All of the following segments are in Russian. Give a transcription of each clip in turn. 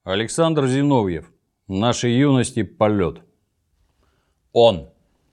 Александр Зиновьев. Нашей юности полет. Он.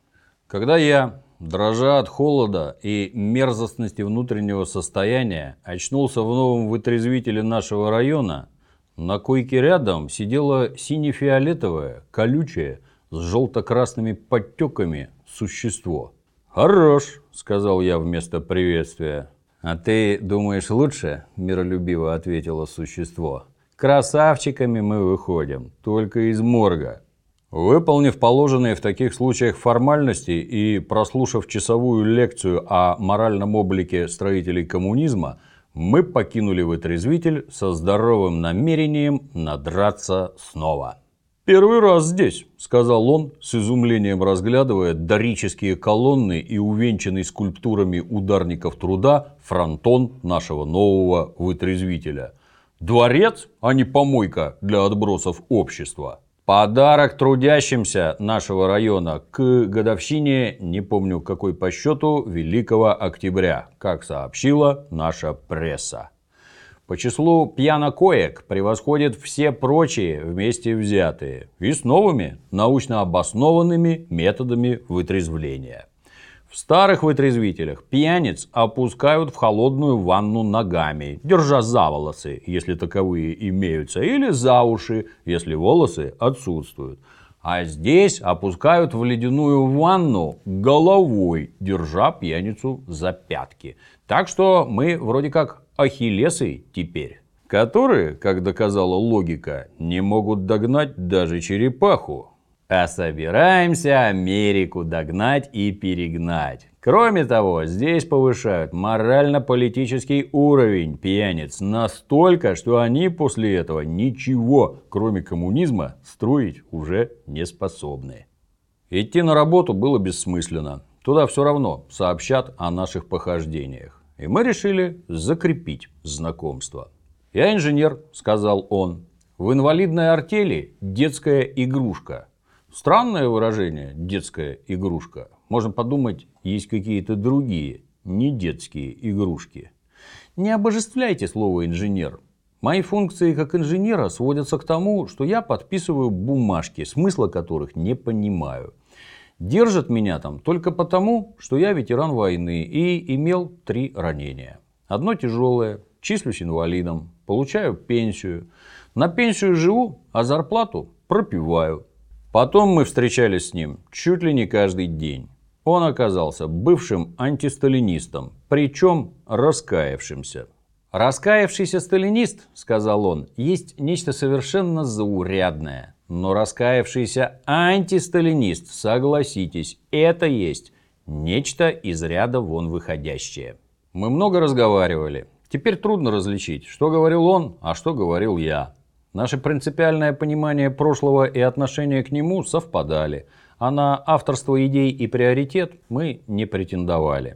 Когда я, дрожа от холода и мерзостности внутреннего состояния, очнулся в новом вытрезвителе нашего района, на койке рядом сидело сине-фиолетовое, колючее, с желто-красными подтеками существо. «Хорош», — сказал я вместо приветствия. «А ты думаешь лучше?» – миролюбиво ответило существо. «Красавчиками мы выходим, только из морга». Выполнив положенные в таких случаях формальности и прослушав часовую лекцию о моральном облике строителей коммунизма, мы покинули вытрезвитель со здоровым намерением надраться снова. «Первый раз здесь», – сказал он, с изумлением разглядывая дорические колонны и увенчанный скульптурами ударников труда фронтон нашего нового вытрезвителя. «Дворец, а не помойка для отбросов общества». Подарок трудящимся нашего района к годовщине, не помню какой по счету, Великого Октября, как сообщила наша пресса. По числу пьянокоек превосходит все прочие вместе взятые и с новыми научно обоснованными методами вытрезвления. В старых вытрезвителях пьяниц опускают в холодную ванну ногами, держа за волосы, если таковые имеются, или за уши, если волосы отсутствуют. А здесь опускают в ледяную ванну головой, держа пьяницу за пятки. Так что мы вроде как ахиллесы теперь, которые, как доказала логика, не могут догнать даже черепаху. А собираемся Америку догнать и перегнать. Кроме того, здесь повышают морально-политический уровень пьяниц настолько, что они после этого ничего, кроме коммунизма, строить уже не способны. Идти на работу было бессмысленно. Туда все равно сообщат о наших похождениях. И мы решили закрепить знакомство. «Я инженер», — сказал он. «В инвалидной артели детская игрушка». Странное выражение «детская игрушка». Можно подумать, есть какие-то другие, не детские игрушки. Не обожествляйте слово «инженер». Мои функции как инженера сводятся к тому, что я подписываю бумажки, смысла которых не понимаю. Держат меня там только потому, что я ветеран войны и имел 3 ранения. Одно тяжелое, числюсь инвалидом, получаю пенсию. На пенсию живу, а зарплату пропиваю. Потом мы встречались с ним чуть ли не каждый день. Он оказался бывшим антисталинистом, причем раскаявшимся. «Раскаявшийся сталинист, — сказал он, — есть нечто совершенно заурядное. Но раскаявшийся антисталинист, согласитесь, это есть нечто из ряда вон выходящее». Мы много разговаривали. Теперь трудно различить, что говорил он, а что говорил я. Наше принципиальное понимание прошлого и отношение к нему совпадали, а на авторство идей и приоритет мы не претендовали.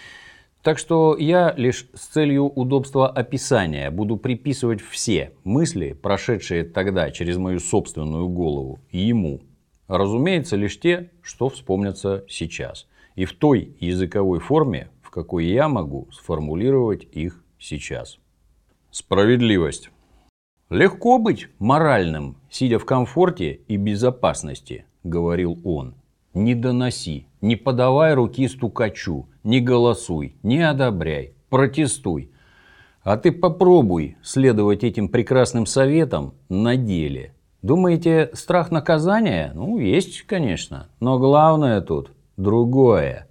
Так что я лишь с целью удобства описания буду приписывать все мысли, прошедшие тогда через мою собственную голову, ему. Разумеется, лишь те, что вспомнятся сейчас. И в той языковой форме, в какой я могу сформулировать их сейчас. Справедливость. «Легко быть моральным, сидя в комфорте и безопасности», — говорил он. «Не доноси, не подавай руки стукачу, не голосуй, не одобряй, протестуй. А ты попробуй следовать этим прекрасным советам на деле. Думаете, страх наказания? Ну, есть, конечно, но главное тут другое.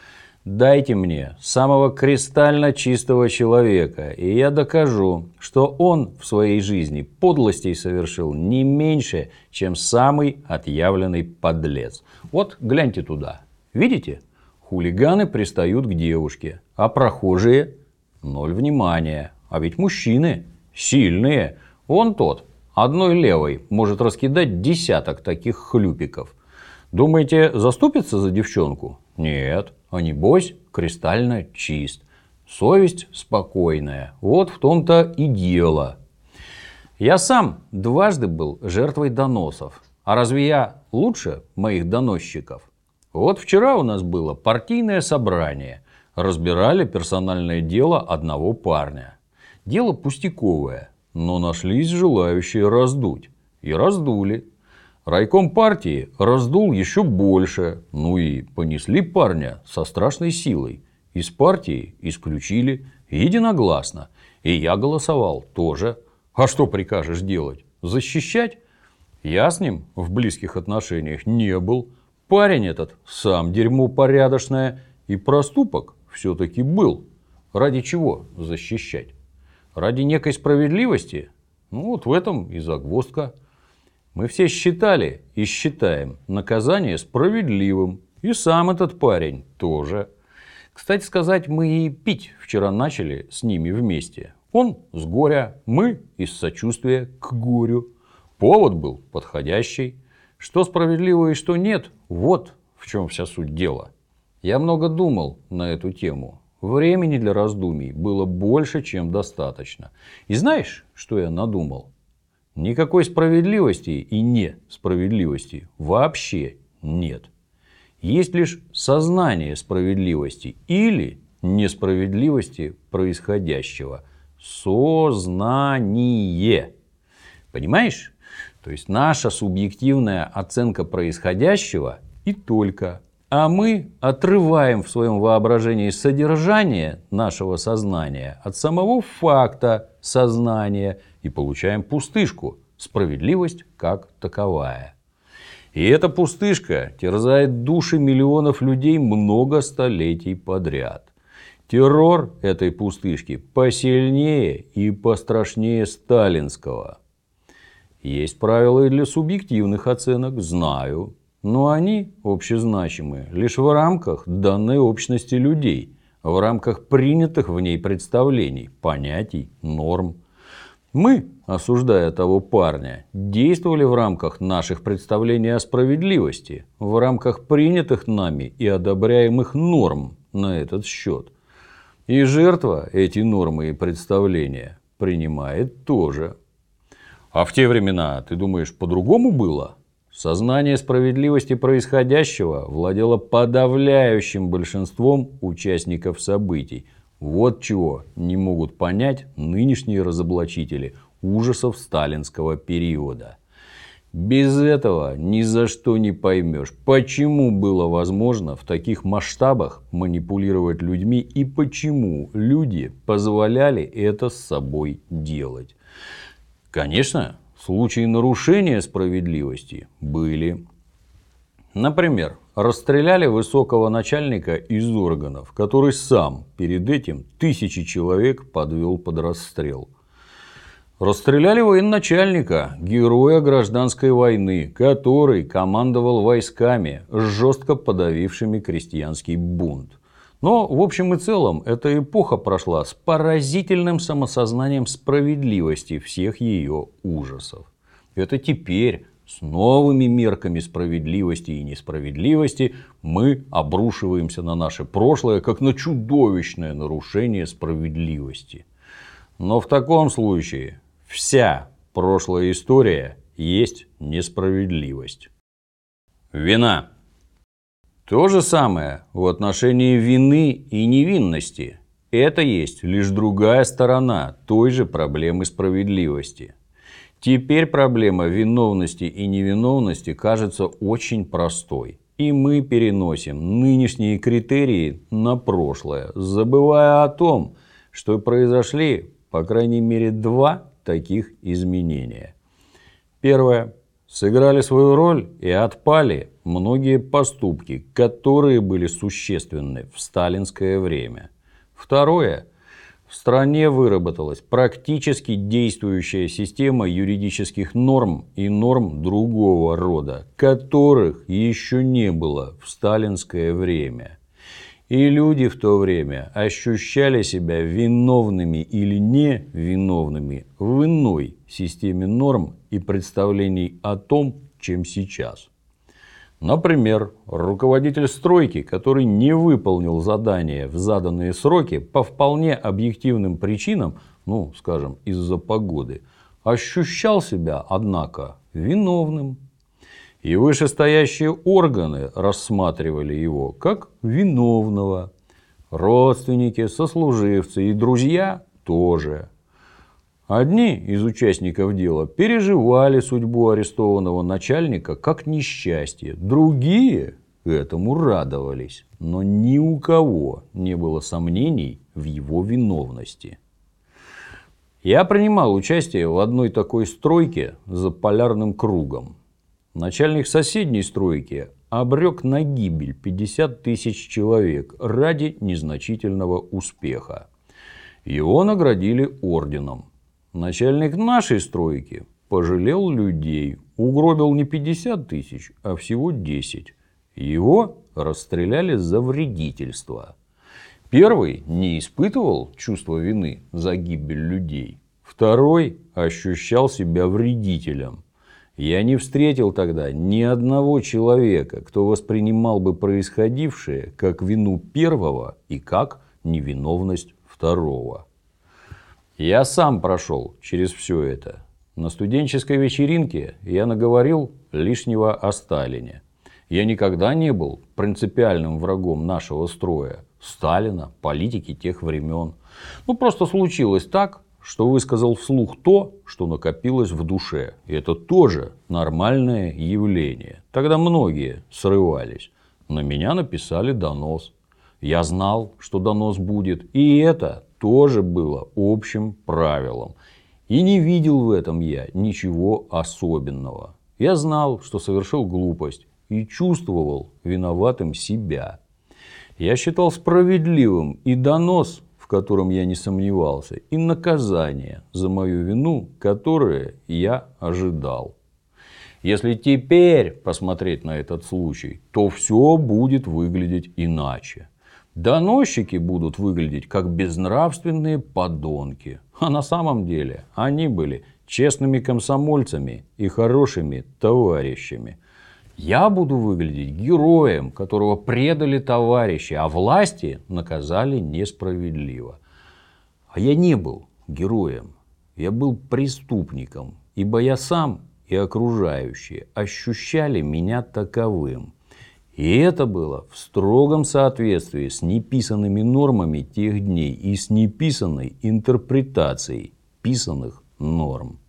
Дайте мне самого кристально чистого человека, и я докажу, что он в своей жизни подлостей совершил не меньше, чем самый отъявленный подлец. Вот гляньте туда. Видите? Хулиганы пристают к девушке, а прохожие – 0 внимания. А ведь мужчины сильные. Вон тот, одной левой, может раскидать десяток таких хлюпиков. Думаете, заступится за девчонку? Нет. А небось, кристально чист. Совесть спокойная. Вот в том-то и дело. Я сам дважды был жертвой доносов. А разве я лучше моих доносчиков? Вот вчера у нас было партийное собрание. Разбирали персональное дело одного парня. Дело пустяковое. но нашлись желающие раздуть. И раздули. Райком партии раздул еще больше. Ну и понесли парня со страшной силой. Из партии исключили единогласно. И я голосовал тоже. А что прикажешь делать? Защищать? Я с ним в близких отношениях не был. Парень этот сам дерьмо порядочное. И проступок все-таки был. Ради чего защищать? Ради некой справедливости? Ну вот в этом и загвоздка. Мы все считали и считаем наказание справедливым. И сам этот парень тоже. Кстати сказать, мы и пить вчера начали с ними вместе. Он с горя, мы из сочувствия к горю. Повод был подходящий. Что справедливо и что нет, вот в чем вся суть дела. Я много думал на эту тему. Времени для раздумий было больше, чем достаточно. И знаешь, что я надумал? Никакой справедливости и несправедливости вообще нет. Есть лишь сознание справедливости или несправедливости происходящего. Сознание. Понимаешь? То есть наша субъективная оценка происходящего и только. А мы отрываем в своем воображении содержание нашего сознания от самого факта сознания и получаем пустышку. Справедливость как таковая. И эта пустышка терзает души миллионов людей много столетий подряд. Террор этой пустышки посильнее и пострашнее сталинского. Есть правила и для субъективных оценок, знаю. Но они общезначимы лишь в рамках данной общности людей, в рамках принятых в ней представлений, понятий, норм. Мы, осуждая того парня, действовали в рамках наших представлений о справедливости, в рамках принятых нами и одобряемых норм на этот счет. И жертва эти нормы и представления принимает тоже. А в те времена, ты думаешь, по-другому было? Сознание справедливости происходящего владело подавляющим большинством участников событий. Вот чего не могут понять нынешние разоблачители ужасов сталинского периода. Без этого ни за что не поймешь, почему было возможно в таких масштабах манипулировать людьми и почему люди позволяли это с собой делать. Конечно, случаи нарушения справедливости были. Например, расстреляли высокого начальника из органов, который сам перед этим тысячи человек подвел под расстрел. Расстреляли военачальника, героя гражданской войны, который командовал войсками, жестко подавившими крестьянский бунт. Но в общем и целом эта эпоха прошла с поразительным самосознанием справедливости всех ее ужасов. Это теперь с новыми мерками справедливости и несправедливости мы обрушиваемся на наше прошлое, как на чудовищное нарушение справедливости. Но в таком случае вся прошлая история есть несправедливость. Вина. То же самое в отношении вины и невинности. Это есть лишь другая сторона той же проблемы справедливости. Теперь проблема виновности и невиновности кажется очень простой. И мы переносим нынешние критерии на прошлое, забывая о том, что произошли, по крайней мере, два таких изменения. Первое. Сыграли свою роль и отпали многие поступки, которые были существенны в сталинское время. Второе. В стране выработалась практически действующая система юридических норм и норм другого рода, которых еще не было в сталинское время. И люди в то время ощущали себя виновными или невиновными в иной системе норм и представлений о том, чем сейчас. Например, руководитель стройки, который не выполнил задание в заданные сроки по вполне объективным причинам, ну, скажем, из-за погоды, ощущал себя, однако, виновным. И вышестоящие органы рассматривали его как виновного. Родственники, сослуживцы и друзья тоже. Одни из участников дела переживали судьбу арестованного начальника как несчастье, другие этому радовались, но ни у кого не было сомнений в его виновности. Я принимал участие в одной такой стройке за полярным кругом. Начальник соседней стройки обрек на гибель 50 тысяч человек ради незначительного успеха. Его наградили орденом. Начальник нашей стройки пожалел людей, угробил не 50 тысяч, а всего 10. Его расстреляли за вредительство. Первый не испытывал чувства вины за гибель людей. Второй ощущал себя вредителем. Я не встретил тогда ни одного человека, кто воспринимал бы происходившее как вину первого и как невиновность второго. Я сам прошел через все это. На студенческой вечеринке я наговорил лишнего о Сталине. Я никогда не был принципиальным врагом нашего строя, Сталина, политики тех времен. Просто случилось так, что высказал вслух то, что накопилось в душе. И это тоже нормальное явление. Тогда многие срывались. На меня написали донос. Я знал, что донос будет. И это тоже было общим правилом. И не видел в этом я ничего особенного. Я знал, что совершил глупость. И чувствовал виноватым себя. Я считал справедливым и донос, в котором я не сомневался, и наказание за мою вину, которое я ожидал. Если теперь посмотреть на этот случай, то все будет выглядеть иначе. Доносчики будут выглядеть как безнравственные подонки. А на самом деле они были честными комсомольцами и хорошими товарищами. Я буду выглядеть героем, которого предали товарищи, а власти наказали несправедливо. А я не был героем, я был преступником, ибо я сам и окружающие ощущали меня таковым. И это было в строгом соответствии с неписанными нормами тех дней и с неписанной интерпретацией писанных норм.